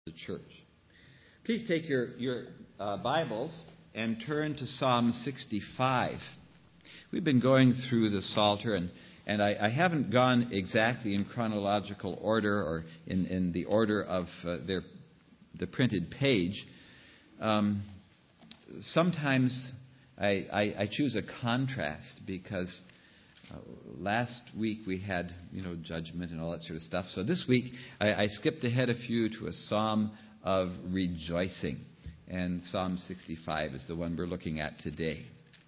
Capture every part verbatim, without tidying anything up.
the church. Please take your, your uh, Bibles and turn to Psalm sixty-five. We've been going through the Psalter, and, and I, I haven't gone exactly in chronological order or in, in the order of uh, their, the printed page. Um, sometimes I, I, I choose a contrast because Uh, last week we had, you know, judgment and all that sort of stuff. So this week I, I skipped ahead a few to a psalm of rejoicing. And Psalm sixty-five is the one we're looking at today.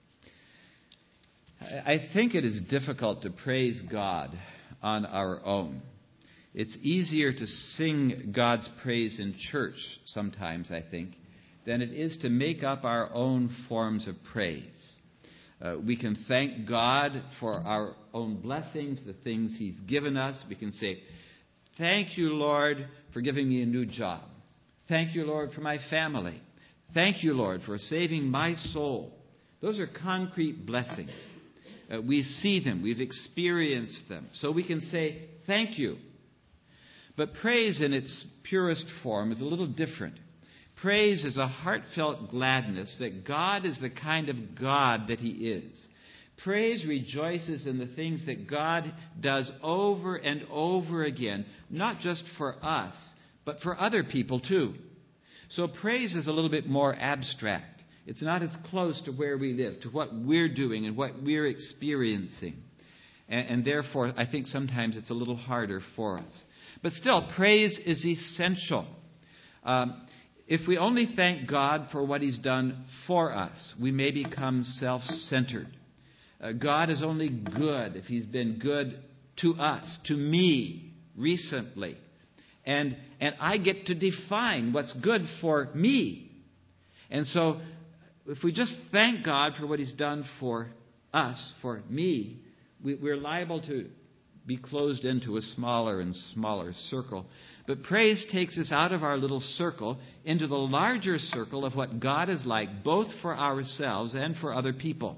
I, I think it is difficult to praise God on our own. It's easier to sing God's praise in church sometimes, I think, than it is to make up our own forms of praise. Uh, we can thank God for our own blessings, the things He's given us. We can say, thank you, Lord, for giving me a new job. Thank you, Lord, for my family. Thank you, Lord, for saving my soul. Those are concrete blessings. Uh, we see them. We've experienced them. So we can say, thank you. But praise in its purest form is a little different. Praise is a heartfelt gladness that God is the kind of God that He is. Praise rejoices in the things that God does over and over again, not just for us, but for other people too. So praise is a little bit more abstract. It's not as close to where we live, to what we're doing and what we're experiencing. And, and therefore, I think sometimes it's a little harder for us. But still, praise is essential. Um, If we only thank God for what He's done for us, we may become self-centered. Uh, God is only good if He's been good to us, to me, recently. And, and I get to define what's good for me. And so if we just thank God for what He's done for us, for me, we, we're liable to be closed into a smaller and smaller circle. But praise takes us out of our little circle into the larger circle of what God is like, both for ourselves and for other people.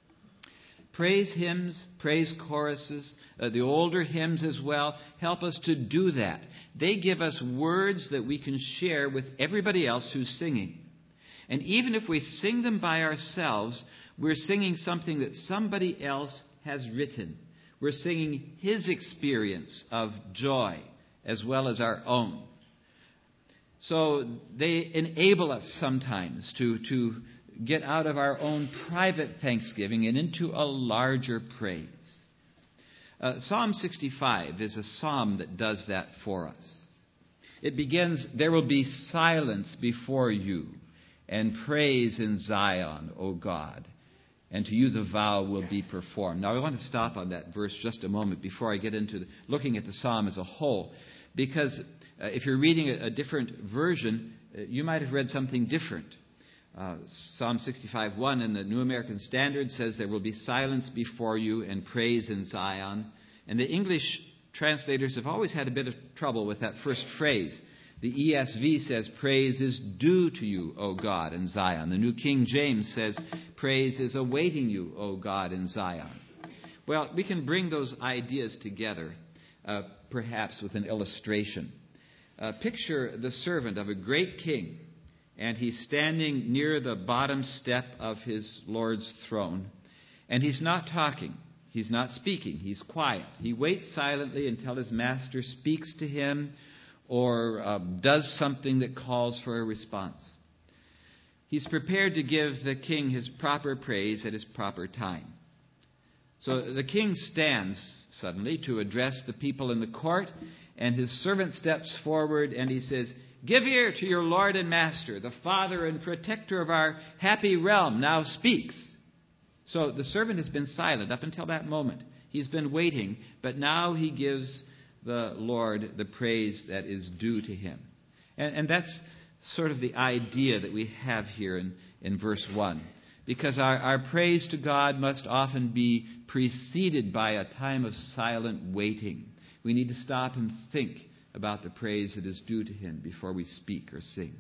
Praise hymns, praise choruses, uh, the older hymns as well, help us to do that. They give us words that we can share with everybody else who's singing. And even if we sing them by ourselves, we're singing something that somebody else has written. We're singing his experience of joy as well as our own. So they enable us sometimes to, to get out of our own private thanksgiving and into a larger praise. Uh, Psalm sixty-five is a psalm that does that for us. It begins, there will be silence before you and praise in Zion, O God. And to you the vow will be performed. Now I want to stop on that verse just a moment before I get into the, looking at the psalm as a whole. Because uh, if you're reading a, a different version, uh, you might have read something different. Uh, Psalm sixty-five one in the New American Standard says, there will be silence before you and praise in Zion. And the English translators have always had a bit of trouble with that first phrase. The E S V says, praise is due to you, O God, in Zion. The New King James says, praise is awaiting you, O God, in Zion. Well, we can bring those ideas together, uh, perhaps with an illustration. Uh, picture the servant of a great king, and he's standing near the bottom step of his Lord's throne, and he's not talking. He's not speaking. He's quiet. He waits silently until his master speaks to him or uh, does something that calls for a response. He's prepared to give the king his proper praise at his proper time. So the king stands suddenly to address the people in the court, and his servant steps forward and he says, give ear to your Lord and Master, the Father and Protector of our happy realm, now speaks. So the servant has been silent up until that moment. He's been waiting, but now he gives the Lord the praise that is due to him. And, and that's sort of the idea that we have here in, in verse one. Because our, our praise to God must often be preceded by a time of silent waiting. We need to stop and think about the praise that is due to him before we speak or sing.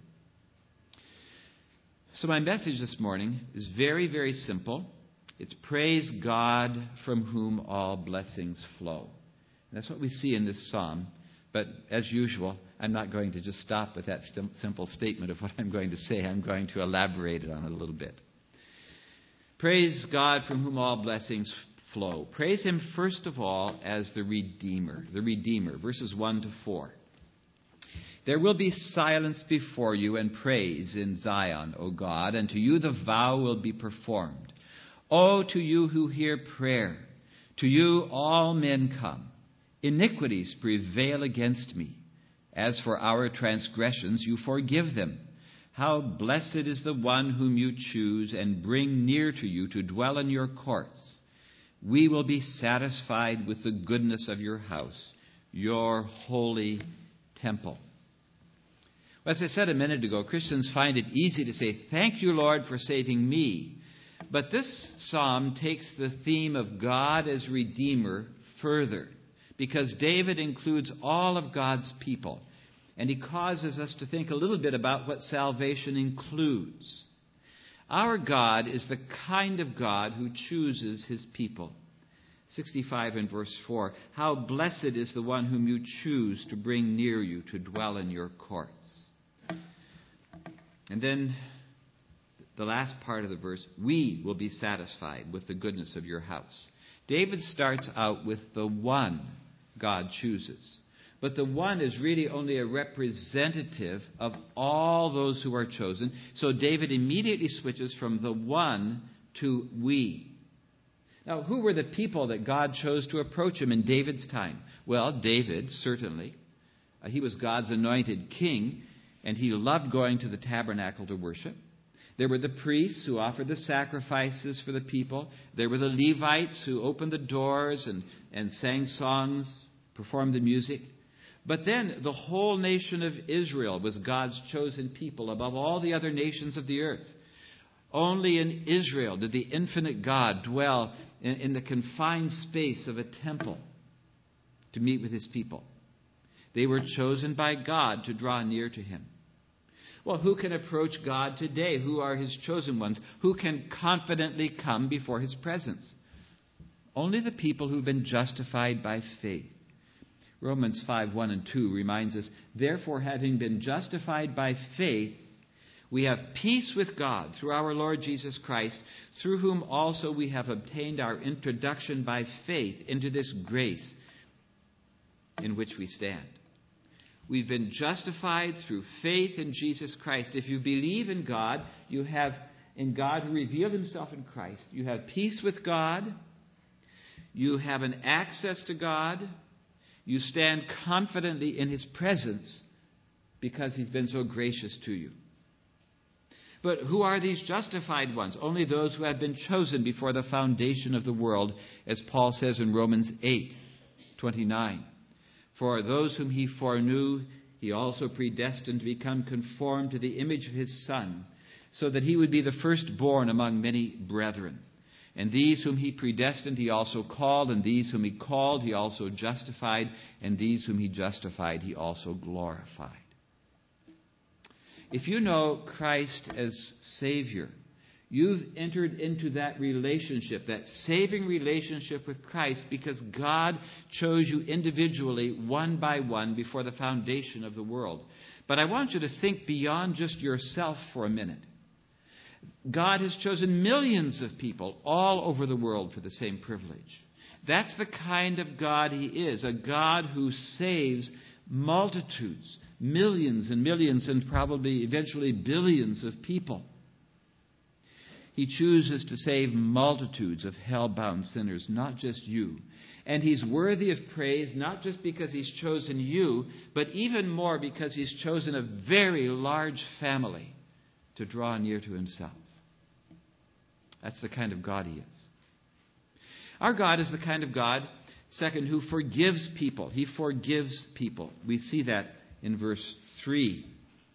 So my message this morning is very, very simple. It's praise God from whom all blessings flow. And that's what we see in this psalm But as usual, I'm not going to just stop with that sim- simple statement of what I'm going to say. I'm going to elaborate on it a little bit. Praise God from whom all blessings flow. Praise Him first of all as the Redeemer. The Redeemer, verses one to four. There will be silence before you and praise in Zion, O God, and to you the vow will be performed. O to you who hear prayer, to you all men come. Iniquities prevail against me. As for our transgressions, you forgive them. How blessed is the one whom you choose and bring near to you to dwell in your courts. We will be satisfied with the goodness of your house, your holy temple. As I said a minute ago, Christians find it easy to say, thank you, Lord, for saving me. But this psalm takes the theme of God as Redeemer further, because David includes all of God's people, and he causes us to think a little bit about what salvation includes. Our God is the kind of God who chooses His people. sixty-five and verse four, how blessed is the one whom you choose to bring near you to dwell in your courts. And then the last part of the verse, we will be satisfied with the goodness of your house. David starts out with the one God chooses. But the one is really only a representative of all those who are chosen. So David immediately switches from the one to we. Now, who were the people that God chose to approach Him in David's time? Well, David, certainly. Uh, he was God's anointed king, and he loved going to the tabernacle to worship. There were the priests who offered the sacrifices for the people. There were the Levites who opened the doors and, and sang songs, performed the music. But then the whole nation of Israel was God's chosen people above all the other nations of the earth. Only in Israel did the infinite God dwell in, in the confined space of a temple to meet with His people. They were chosen by God to draw near to Him. Well, who can approach God today? Who are His chosen ones? Who can confidently come before His presence? Only the people who've been justified by faith. Romans five, one and two reminds us, therefore, having been justified by faith, we have peace with God through our Lord Jesus Christ, through whom also we have obtained our introduction by faith into this grace in which we stand. We've been justified through faith in Jesus Christ. If you believe in God, you have in God who revealed Himself in Christ. You have peace with God. You have an access to God. You stand confidently in His presence because He's been so gracious to you. But who are these justified ones? Only those who have been chosen before the foundation of the world, as Paul says in Romans eight, twenty-nine. For those whom He foreknew, He also predestined to become conformed to the image of His Son, so that He would be the firstborn among many brethren. And these whom He predestined, He also called, and these whom He called, He also justified, and these whom He justified, He also glorified. If you know Christ as Savior, you've entered into that relationship, that saving relationship with Christ, because God chose you individually, one by one, before the foundation of the world. But I want you to think beyond just yourself for a minute. God has chosen millions of people all over the world for the same privilege. That's the kind of God He is, a God who saves multitudes, millions and millions, and probably eventually billions of people. He chooses to save multitudes of hell-bound sinners, not just you. And He's worthy of praise, not just because He's chosen you, but even more because He's chosen a very large family to draw near to Himself. That's the kind of God He is. Our God is the kind of God, second, who forgives people. He forgives people. We see that in verse three.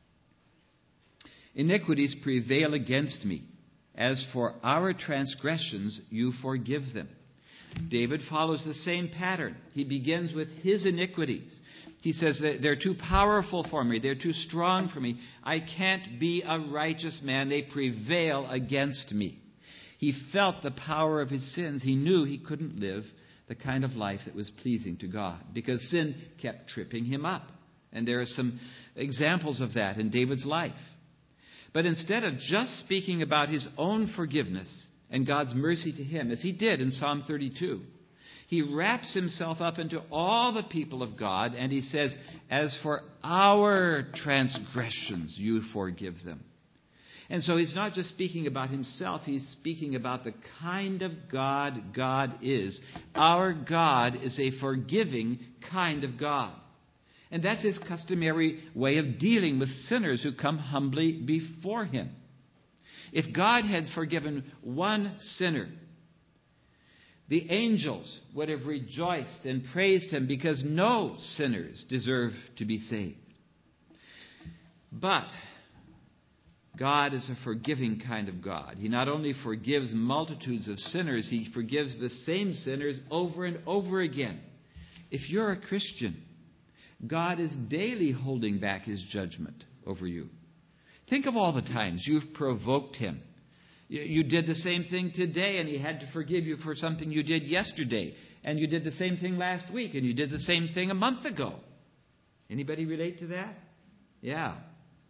Iniquities prevail against me. As for our transgressions, you forgive them. David follows the same pattern. He begins with his iniquities. He says that they're too powerful for me. They're too strong for me. I can't be a righteous man. They prevail against me. He felt the power of his sins. He knew he couldn't live the kind of life that was pleasing to God, because sin kept tripping him up. And there are some examples of that in David's life. But instead of just speaking about his own forgiveness and God's mercy to him, as he did in Psalm thirty-two, he wraps himself up into all the people of God, and he says, as for our transgressions, you forgive them. And so he's not just speaking about himself, he's speaking about the kind of God God is. Our God is a forgiving kind of God. And that's his customary way of dealing with sinners who come humbly before him. If God had forgiven one sinner, the angels would have rejoiced and praised him, because no sinners deserve to be saved. But God is a forgiving kind of God. He not only forgives multitudes of sinners, he forgives the same sinners over and over again. If you're a Christian, God is daily holding back his judgment over you. Think of all the times you've provoked him. You did the same thing today, and he had to forgive you for something you did yesterday. And you did the same thing last week, and you did the same thing a month ago. Anybody relate to that? Yeah.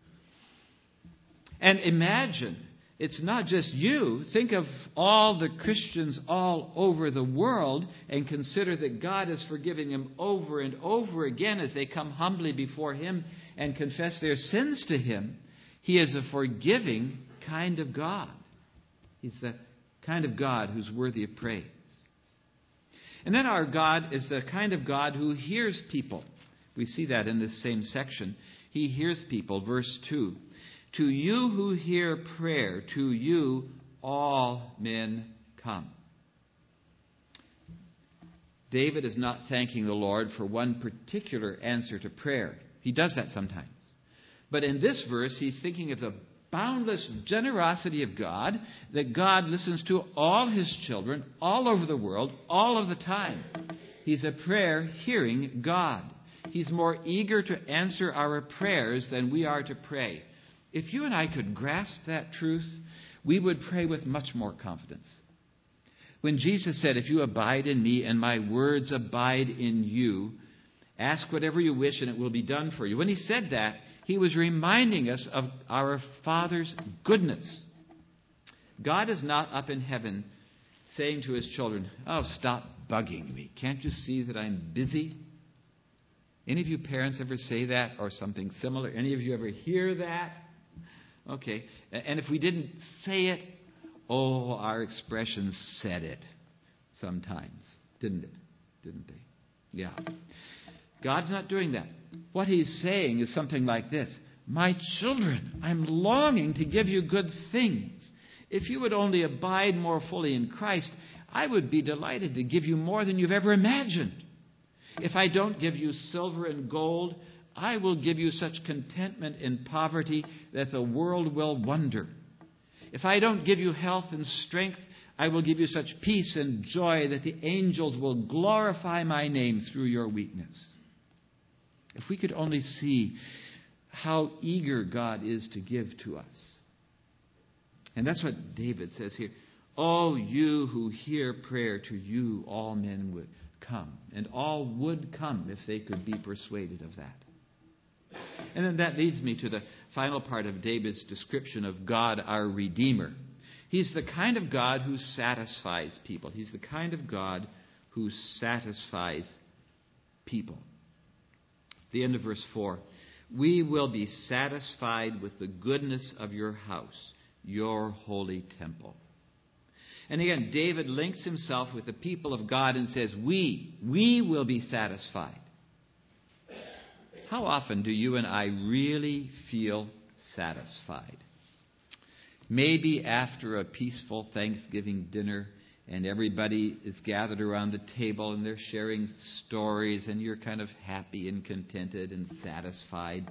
And imagine, it's not just you. Think of all the Christians all over the world and consider that God is forgiving them over and over again as they come humbly before him and confess their sins to him. He is a forgiving kind of God. He's the kind of God who's worthy of praise. And then our God is the kind of God who hears people. We see that in this same section. He hears people. Verse two. To you who hear prayer, to you all men come. David is not thanking the Lord for one particular answer to prayer. He does that sometimes. But in this verse, he's thinking of the boundless generosity of God, that God listens to all his children all over the world, all of the time. He's a prayer-hearing God. He's more eager to answer our prayers than we are to pray. If you and I could grasp that truth, we would pray with much more confidence. When Jesus said, if you abide in me and my words abide in you, ask whatever you wish and it will be done for you. When he said that, he was reminding us of our Father's goodness. God is not up in heaven saying to his children, oh, stop bugging me. Can't you see that I'm busy? Any of you parents ever say that or something similar? Any of you ever hear that? Okay. And if we didn't say it, oh, our expressions said it sometimes. Didn't it? Didn't they? Yeah. God's not doing that. What he's saying is something like this. My children, I'm longing to give you good things. If you would only abide more fully in Christ, I would be delighted to give you more than you've ever imagined. If I don't give you silver and gold, I will give you such contentment in poverty that the world will wonder. If I don't give you health and strength, I will give you such peace and joy that the angels will glorify my name through your weakness. If we could only see how eager God is to give to us. And that's what David says here. Oh, you who hear prayer, to you all men would come. And all would come if they could be persuaded of that. And then that leads me to the final part of David's description of God, our Redeemer. He's the kind of God who satisfies people. He's the kind of God who satisfies people. The end of verse four. We will be satisfied with the goodness of your house, your holy temple. And again, David links himself with the people of God and says, we, we will be satisfied. How often do you and I really feel satisfied? Maybe after a peaceful Thanksgiving dinner and everybody is gathered around the table and they're sharing stories and you're kind of happy and contented and satisfied.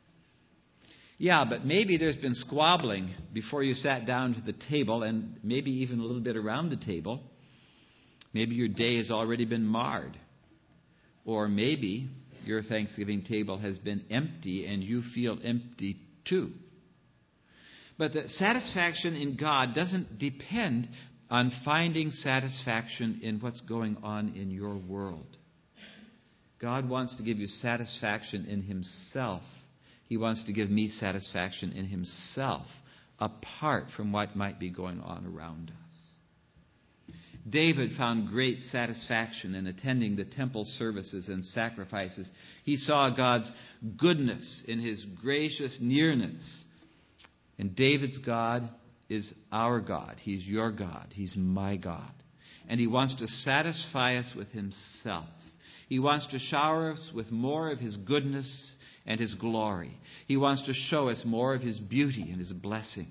Yeah, but maybe there's been squabbling before you sat down to the table and maybe even a little bit around the table. Maybe your day has already been marred. Or maybe your Thanksgiving table has been empty and you feel empty too. But the satisfaction in God doesn't depend on finding satisfaction in what's going on in your world. God wants to give you satisfaction in Himself. He wants to give me satisfaction in Himself, apart from what might be going on around us. David found great satisfaction in attending the temple services and sacrifices. He saw God's goodness in His gracious nearness. And David's God is our God. He's your God. He's my God. And He wants to satisfy us with Himself. He wants to shower us with more of His goodness and His glory. He wants to show us more of His beauty and His blessings.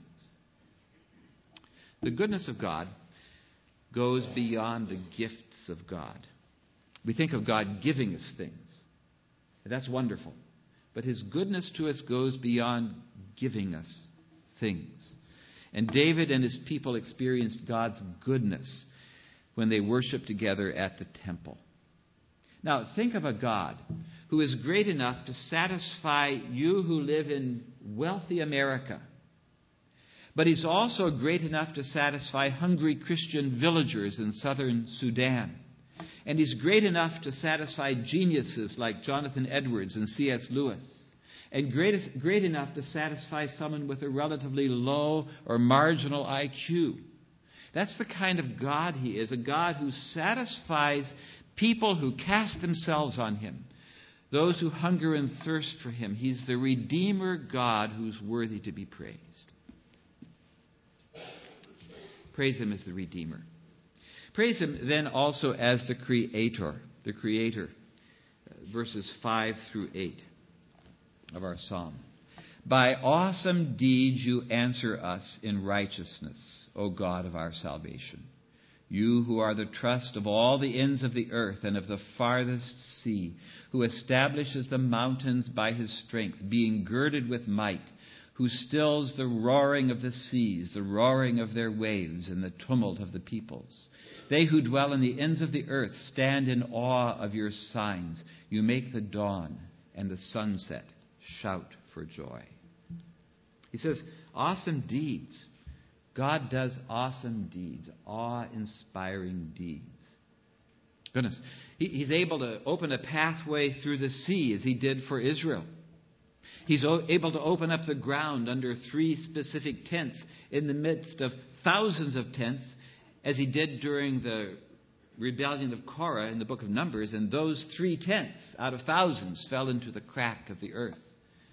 The goodness of God goes beyond the gifts of God. We think of God giving us things. That's wonderful. But His goodness to us goes beyond giving us things. And David and his people experienced God's goodness when they worshiped together at the temple. Now, think of a God who is great enough to satisfy you who live in wealthy America. But He's also great enough to satisfy hungry Christian villagers in southern Sudan. And He's great enough to satisfy geniuses like Jonathan Edwards and C S Lewis. And great, great enough to satisfy someone with a relatively low or marginal I Q. That's the kind of God He is, a God who satisfies people who cast themselves on Him, those who hunger and thirst for Him. He's the Redeemer God who's worthy to be praised. Praise Him as the Redeemer. Praise Him then also as the Creator, the Creator, verses five through eight of our psalm. By awesome deeds you answer us in righteousness, O God of our salvation. You who are the trust of all the ends of the earth and of the farthest sea, who establishes the mountains by His strength, being girded with might, who stills the roaring of the seas, the roaring of their waves, and the tumult of the peoples. They who dwell in the ends of the earth stand in awe of your signs. You make the dawn and the sunset shout for joy. He says, awesome deeds. God does awesome deeds, awe-inspiring deeds. Goodness, he, He's able to open a pathway through the sea as He did for Israel. He's o- able to open up the ground under three specific tents in the midst of thousands of tents, as He did during the rebellion of Korah in the book of Numbers, and those three tents out of thousands fell into the crack of the earth.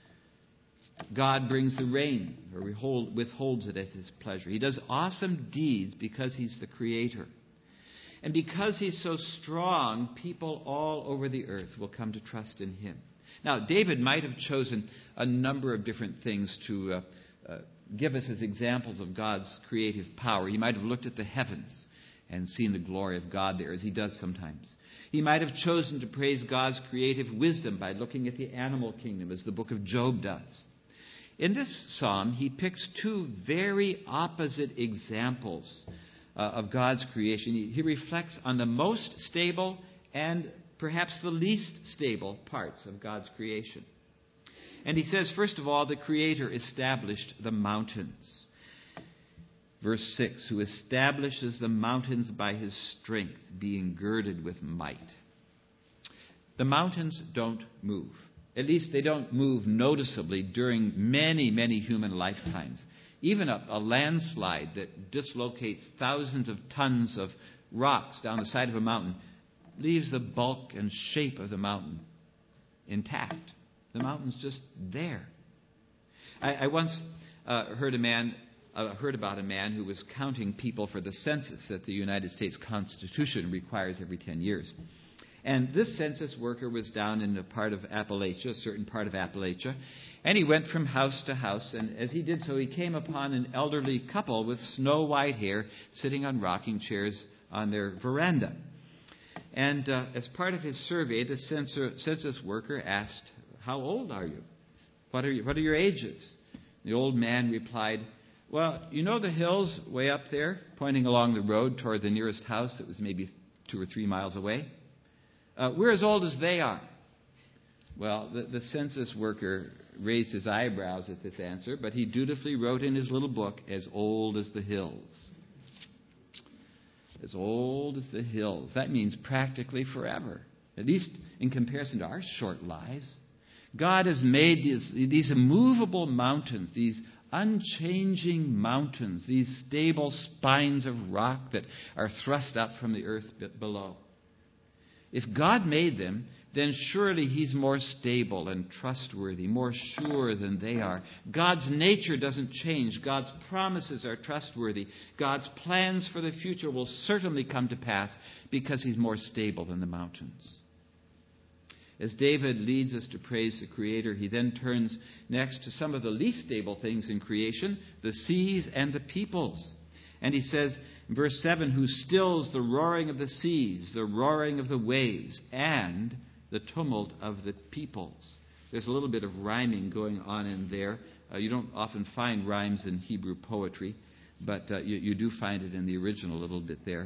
God brings the rain, or withhold, withholds it at His pleasure. He does awesome deeds because He's the Creator. And because He's so strong, people all over the earth will come to trust in Him. Now, David might have chosen a number of different things to uh, uh, give us as examples of God's creative power. He might have looked at the heavens and seen the glory of God there, as he does sometimes. He might have chosen to praise God's creative wisdom by looking at the animal kingdom, as the book of Job does. In this psalm, he picks two very opposite examples uh, of God's creation. He, he reflects on the most stable and perhaps the least stable parts of God's creation. And he says, first of all, the Creator established the mountains. Verse six, who establishes the mountains by His strength, being girded with might. The mountains don't move. At least they don't move noticeably during many, many human lifetimes. Even a, a landslide that dislocates thousands of tons of rocks down the side of a mountain leaves the bulk and shape of the mountain intact. The mountain's just there. I, I once uh, heard a man, uh, heard about a man who was counting people for the census that the United States Constitution requires every ten years. And this census worker was down in a part of Appalachia, a certain part of Appalachia, and he went from house to house, and as he did so, he came upon an elderly couple with snow-white hair sitting on rocking chairs on their veranda. And uh, as part of his survey, the censor, census worker asked, "How old are you? What are you, what are your ages?" The old man replied, "Well, you know the hills way up there," pointing along the road toward the nearest house that was maybe two or three miles away. Uh, we're as old as they are." Well, the, the census worker raised his eyebrows at this answer, but he dutifully wrote in his little book, "As old as the hills." as old as the hills. That means practically forever, at least in comparison to our short lives. God has made these, these immovable mountains, these unchanging mountains, these stable spines of rock that are thrust up from the earth below. If God made them, then surely He's more stable and trustworthy, more sure than they are. God's nature doesn't change. God's promises are trustworthy. God's plans for the future will certainly come to pass because He's more stable than the mountains. As David leads us to praise the Creator, he then turns next to some of the least stable things in creation, the seas and the peoples. And he says in verse seven, who stills the roaring of the seas, the roaring of the waves, and the tumult of the peoples. There's a little bit of rhyming going on in there. Uh, you don't often find rhymes in Hebrew poetry, but uh, you, you do find it in the original a little bit there.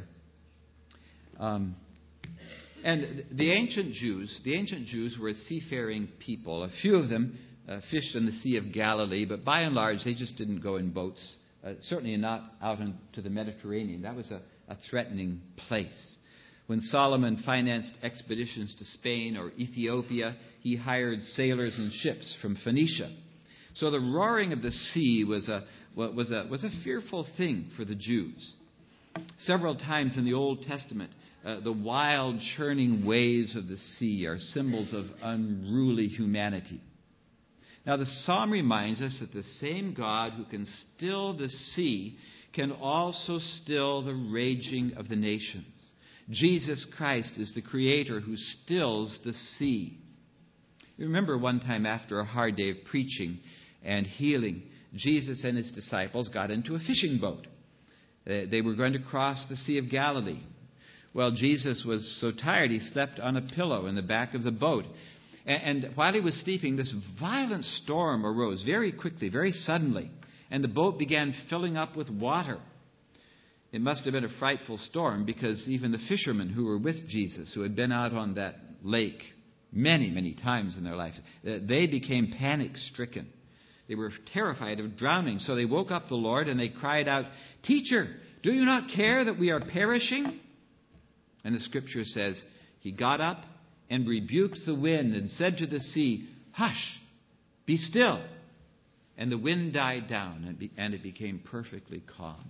Um, and the ancient Jews, the ancient Jews were a seafaring people. A few of them uh, fished in the Sea of Galilee, but by and large they just didn't go in boats. Uh, certainly not out into the Mediterranean. That was a, a threatening place. When Solomon financed expeditions to Spain or Ethiopia, he hired sailors and ships from Phoenicia. So the roaring of the sea was a, was a, was a fearful thing for the Jews. Several times in the Old Testament, uh, the wild churning waves of the sea are symbols of unruly humanity. Now the psalm reminds us that the same God who can still the sea can also still the raging of the nations. Jesus Christ is the Creator who stills the sea. You remember one time after a hard day of preaching and healing, Jesus and His disciples got into a fishing boat. They were going to cross the Sea of Galilee. Well, Jesus was so tired he slept on a pillow in the back of the boat. And while he was sleeping, this violent storm arose very quickly, very suddenly, and the boat began filling up with water. It must have been a frightful storm because even the fishermen who were with Jesus, who had been out on that lake many, many times in their life, they became panic-stricken. They were terrified of drowning, so they woke up the Lord and they cried out, "Teacher, do you not care that we are perishing?" And the Scripture says, He got up and rebuked the wind and said to the sea, "Hush, be still." And the wind died down and, be, and it became perfectly calm.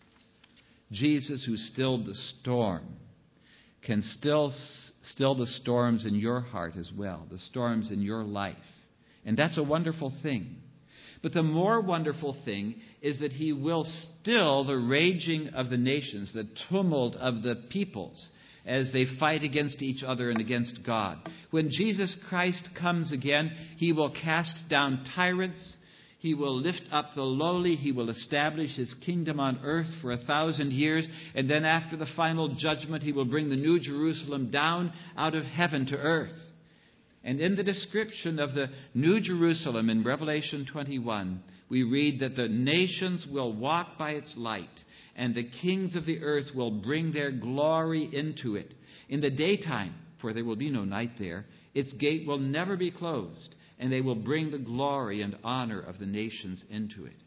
Jesus, who stilled the storm, can still still the storms in your heart as well, the storms in your life. And that's a wonderful thing. But the more wonderful thing is that He will still the raging of the nations, the tumult of the peoples, as they fight against each other and against God. When Jesus Christ comes again, He will cast down tyrants. He will lift up the lowly. He will establish His kingdom on earth for a thousand years. And then after the final judgment, He will bring the New Jerusalem down out of heaven to earth. And in the description of the New Jerusalem in Revelation twenty-one, we read that the nations will walk by its light, and the kings of the earth will bring their glory into it. In the daytime, for there will be no night there, its gate will never be closed, and they will bring the glory and honor of the nations into it.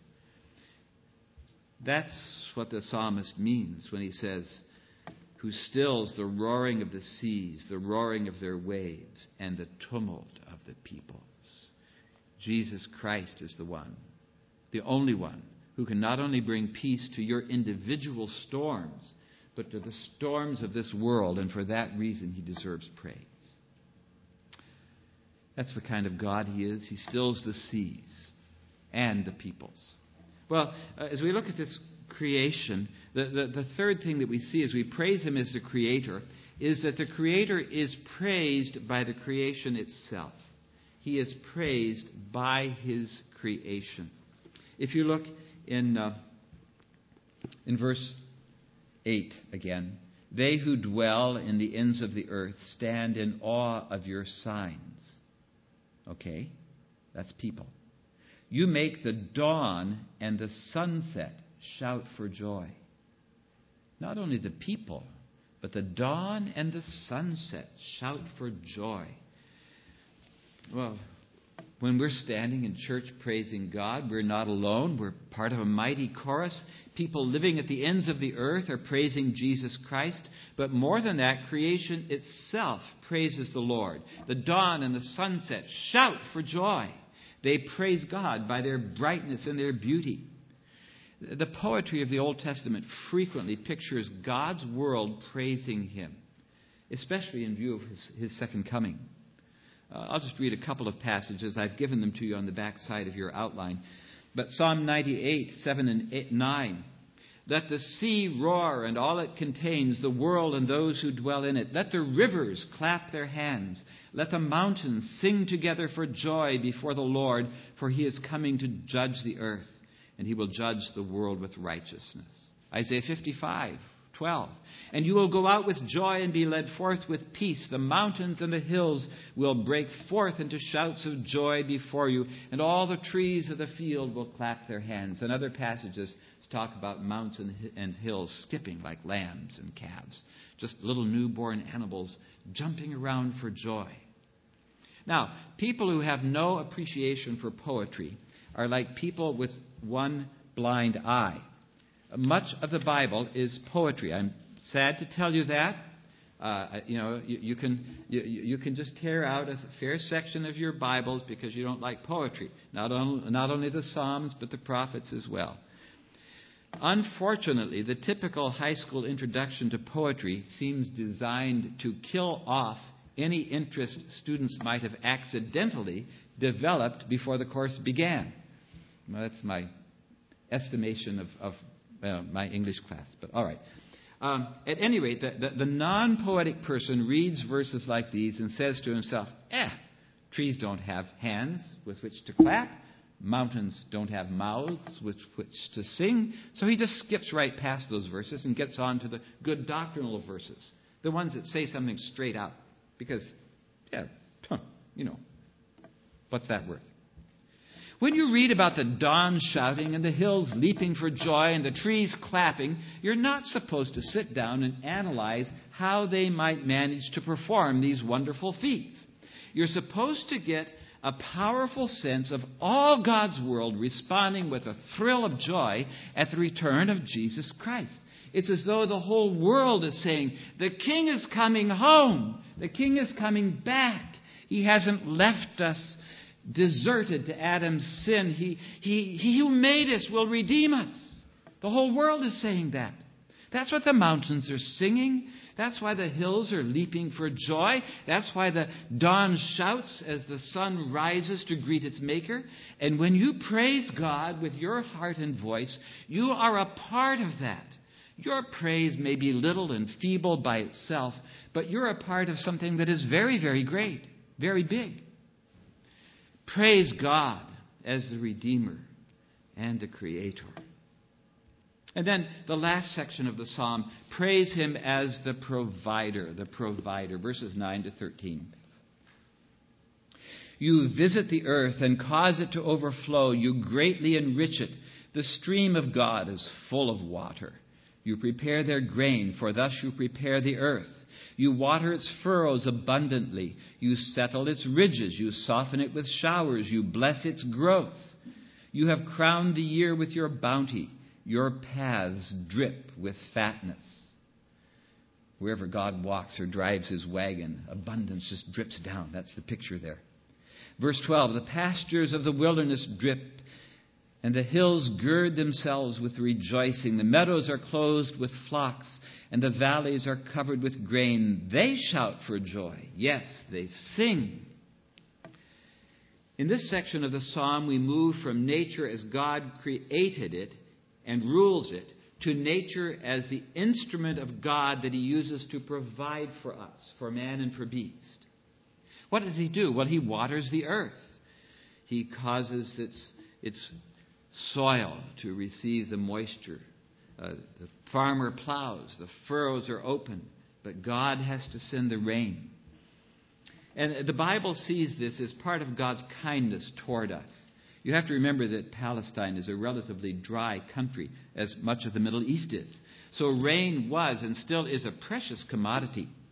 That's what the psalmist means when he says, who stills the roaring of the seas, the roaring of their waves, and the tumult of the peoples. Jesus Christ is the one, the only one, who can not only bring peace to your individual storms, but to the storms of this world, and for that reason He deserves praise. That's the kind of God He is. He stills the seas and the peoples. Well, uh, as we look at this creation, the, the, the third thing that we see as we praise Him as the Creator is that the Creator is praised by the creation itself. He is praised by His creation. If you look in, uh, in verse eight again, they who dwell in the ends of the earth stand in awe of your signs. Okay, that's people. You make the dawn and the sunset shout for joy. Not only the people, but the dawn and the sunset shout for joy. Well, When we're standing in church praising God, we're not alone. We're part of a mighty chorus. People living at the ends of the earth are praising Jesus Christ. But more than that, creation itself praises the Lord. The dawn and the sunset shout for joy. They praise God by their brightness and their beauty. The poetry of the Old Testament frequently pictures God's world praising Him, especially in view of His, his second coming. Uh, I'll just read a couple of passages. I've given them to you on the back side of your outline. But Psalm ninety-eight, seven and eight, nine. Let the sea roar and all it contains, the world and those who dwell in it. Let the rivers clap their hands. Let the mountains sing together for joy before the Lord, for He is coming to judge the earth, and He will judge the world with righteousness. Isaiah fifty-five, twelve. And you will go out with joy and be led forth with peace. The mountains and the hills will break forth into shouts of joy before you, and all the trees of the field will clap their hands. And other passages talk about mountains and hills skipping like lambs and calves, just little newborn animals jumping around for joy. Now, people who have no appreciation for poetry are like people with one blind eye. Much of the Bible is poetry. I'm sad to tell you that. Uh, you know, you, you can you, you can just tear out a fair section of your Bibles because you don't like poetry. Not only, not only the Psalms, but the prophets as well. Unfortunately, the typical high school introduction to poetry seems designed to kill off any interest students might have accidentally developed before the course began. Well, that's my estimation of, of uh, my English class, but all right. Um, at any rate, the, the, the non-poetic person reads verses like these and says to himself, eh, trees don't have hands with which to clap. Mountains don't have mouths with which to sing. So he just skips right past those verses and gets on to the good doctrinal verses, the ones that say something straight out. Because, yeah, you know, what's that worth? When you read about the dawn shouting and the hills leaping for joy and the trees clapping, you're not supposed to sit down and analyze how they might manage to perform these wonderful feats. You're supposed to get a powerful sense of all God's world responding with a thrill of joy at the return of Jesus Christ. It's as though the whole world is saying, the King is coming home. The King is coming back. He hasn't left us deserted to Adam's sin. He, he, he who made us will redeem us. The whole world is saying that. That's what the mountains are singing. That's why the hills are leaping for joy. That's why the dawn shouts as the sun rises to greet its maker. And when you praise God with your heart and voice, you are a part of that. Your praise may be little and feeble by itself, but you're a part of something that is very, very great, very big. Praise God as the Redeemer and the Creator. And then the last section of the psalm, praise Him as the provider, the provider, verses nine to thirteen. You visit the earth and cause it to overflow. You greatly enrich it. The stream of God is full of water. You prepare their grain, for thus you prepare the earth. You water its furrows abundantly. You settle its ridges. You soften it with showers. You bless its growth. You have crowned the year with your bounty. Your paths drip with fatness. Wherever God walks or drives His wagon, abundance just drips down. That's the picture there. Verse twelve, the pastures of the wilderness drip, and the hills gird themselves with rejoicing. The meadows are clothed with flocks, and the valleys are covered with grain. They shout for joy. Yes, they sing. In this section of the psalm, we move from nature as God created it and rules it, to nature as the instrument of God that He uses to provide for us, for man and for beast. What does He do? Well, He waters the earth. He causes its, its soil to receive the moisture. Uh, the farmer plows, the furrows are open, but God has to send the rain. And the Bible sees this as part of God's kindness toward us. You have to remember that Palestine is a relatively dry country, as much of the Middle East is. So rain was and still is a precious commodity.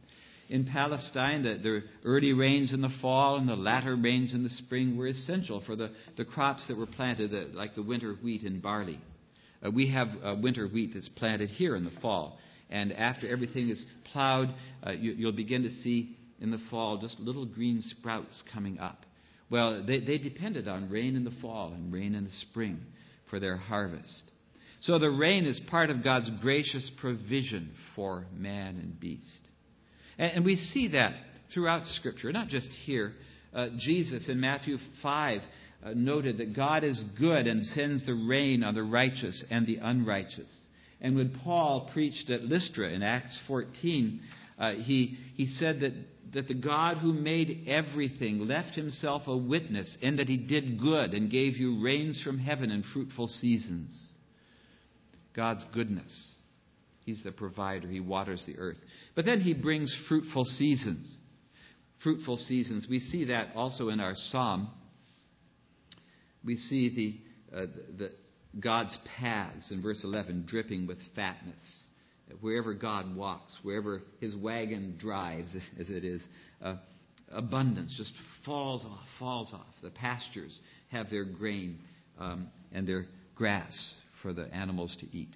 in Palestine, the, the early rains in the fall and the latter rains in the spring were essential for the, the crops that were planted, uh, like the winter wheat and barley. Uh, we have uh, winter wheat that's planted here in the fall. And after everything is plowed, uh, you, you'll begin to see in the fall just little green sprouts coming up. Well, they, they depended on rain in the fall and rain in the spring for their harvest. So the rain is part of God's gracious provision for man and beast. And, and we see that throughout Scripture, not just here. Uh, Jesus in Matthew five uh, noted that God is good and sends the rain on the righteous and the unrighteous. And when Paul preached at Lystra in Acts fourteen, uh, he, he said that, that the God who made everything left himself a witness in that he did good and gave you rains from heaven and fruitful seasons. God's goodness. He's the provider. He waters the earth. But then he brings fruitful seasons. Fruitful seasons. We see that also in our psalm. We see the, uh, the God's paths in verse eleven dripping with fatness. Wherever God walks, wherever his wagon drives, as it is, uh, abundance just falls off, falls off. The pastures have their grain um, and their grass for the animals to eat.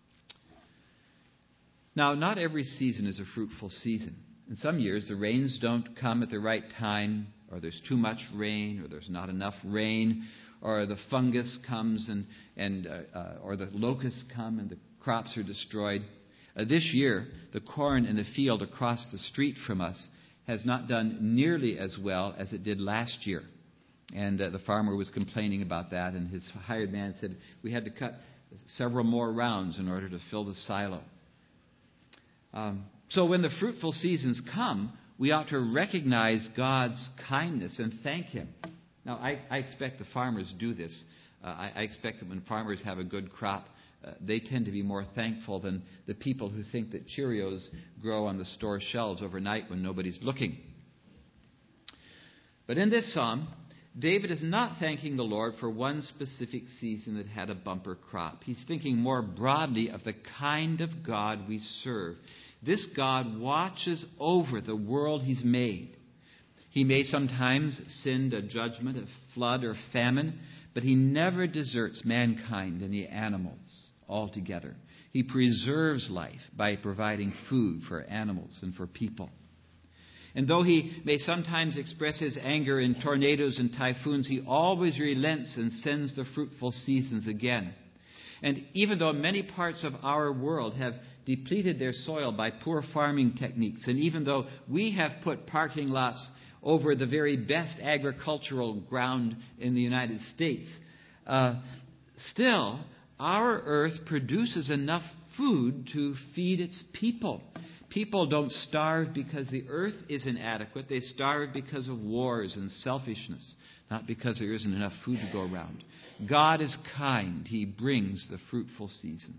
Now, not every season is a fruitful season. In some years, the rains don't come at the right time, or there's too much rain, or there's not enough rain, or the fungus comes and, and uh, uh, or the locusts come and the crops are destroyed. Uh, this year, the corn in the field across the street from us has not done nearly as well as it did last year. And uh, the farmer was complaining about that, and his hired man said, we had to cut several more rounds in order to fill the silo. Um, so when the fruitful seasons come, we ought to recognize God's kindness and thank him. Now, I, I expect the farmers do this. Uh, I, I expect that when farmers have a good crop, uh, they tend to be more thankful than the people who think that Cheerios grow on the store shelves overnight when nobody's looking. But in this psalm, David is not thanking the Lord for one specific season that had a bumper crop. He's thinking more broadly of the kind of God we serve. This God watches over the world he's made. He may sometimes send a judgment of flood or famine, but he never deserts mankind and the animals altogether. He preserves life by providing food for animals and for people. And though he may sometimes express his anger in tornadoes and typhoons, he always relents and sends the fruitful seasons again. And even though many parts of our world have depleted their soil by poor farming techniques, and even though we have put parking lots over the very best agricultural ground in the United States, uh, still, our earth produces enough food to feed its people. People don't starve because the earth is inadequate. They starve because of wars and selfishness, not because there isn't enough food to go around. God is kind. He brings the fruitful seasons.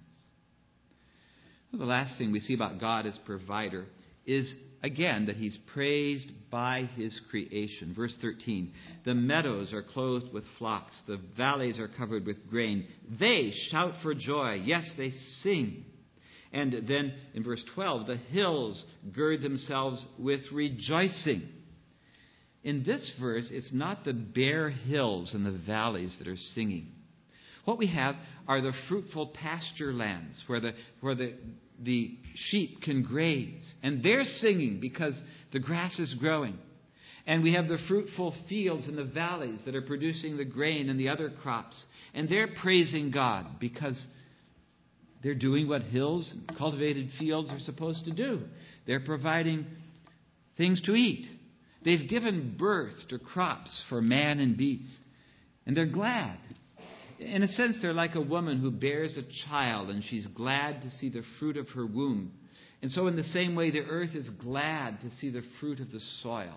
Well, the last thing we see about God as provider is, again, that he's praised by his creation. Verse thirteen, the meadows are clothed with flocks. The valleys are covered with grain. They shout for joy. Yes, they sing. And then in verse twelve, the hills gird themselves with rejoicing. In this verse, it's not the bare hills and the valleys that are singing. What we have are the fruitful pasture lands where the where the, the sheep can graze. And they're singing because the grass is growing. And we have the fruitful fields and the valleys that are producing the grain and the other crops. And they're praising God because they're doing what hills and cultivated fields are supposed to do. They're providing things to eat. They've given birth to crops for man and beast. And they're glad. In a sense, they're like a woman who bears a child and she's glad to see the fruit of her womb. And so in the same way, the earth is glad to see the fruit of the soil.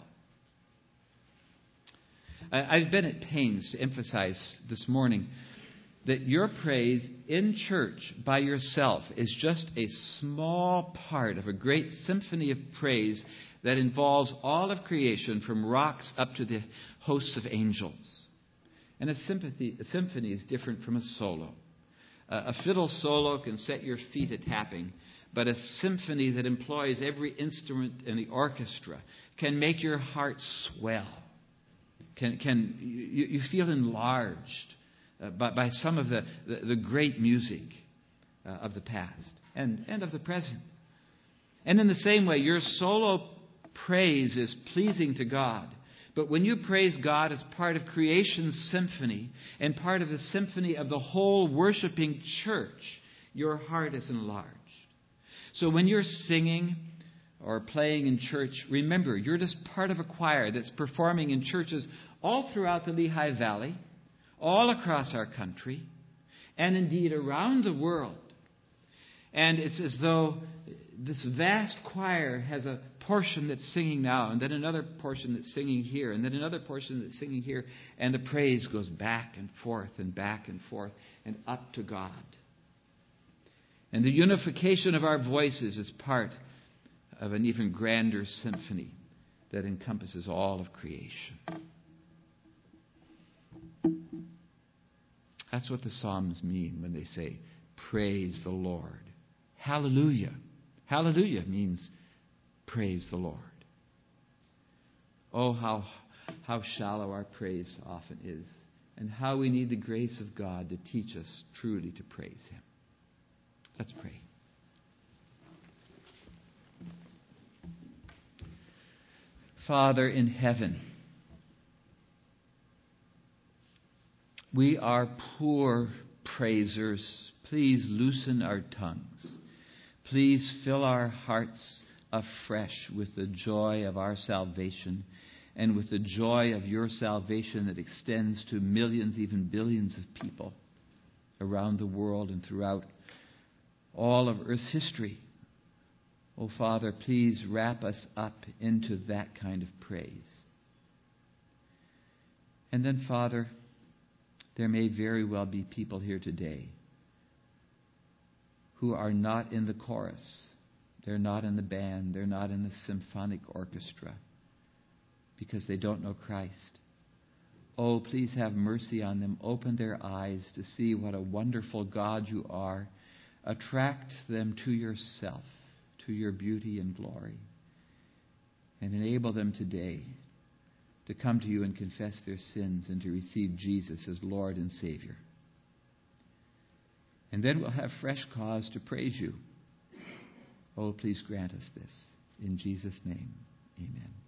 I've been at pains to emphasize this morning that your praise in church by yourself is just a small part of a great symphony of praise that involves all of creation from rocks up to the hosts of angels. And a symphony, a symphony is different from a solo. Uh, a fiddle solo can set your feet a-tapping, but a symphony that employs every instrument in the orchestra can make your heart swell. Can, can you, you feel enlarged uh, by, by some of the, the, the great music uh, of the past and, and of the present. And in the same way, your solo praise is pleasing to God. But when you praise God as part of creation's symphony and part of the symphony of the whole worshiping church, your heart is enlarged. So when you're singing or playing in church, remember, you're just part of a choir that's performing in churches all throughout the Lehigh Valley, all across our country, and indeed around the world. And it's as though this vast choir has a portion that's singing now, and then another portion that's singing here, and then another portion that's singing here, and the praise goes back and forth and back and forth and up to God. And the unification of our voices is part of an even grander symphony that encompasses all of creation. That's what the Psalms mean when they say, praise the Lord. Hallelujah. Hallelujah means praise the Lord. Oh, how, how shallow our praise often is, and how we need the grace of God to teach us truly to praise Him. Let's pray. Father in heaven, we are poor praisers. Please loosen our tongues. Please fill our hearts afresh with the joy of our salvation and with the joy of your salvation that extends to millions, even billions of people around the world and throughout all of Earth's history. Oh, Father, please wrap us up into that kind of praise. And then, Father, there may very well be people here today who are not in the chorus. They're not in the band. They're not in the symphonic orchestra because they don't know Christ. Oh, please have mercy on them. Open their eyes to see what a wonderful God you are. Attract them to yourself, to your beauty and glory, and enable them today to come to you and confess their sins and to receive Jesus as Lord and Savior. And then we'll have fresh cause to praise you. Oh, please grant us this. In Jesus' name, amen.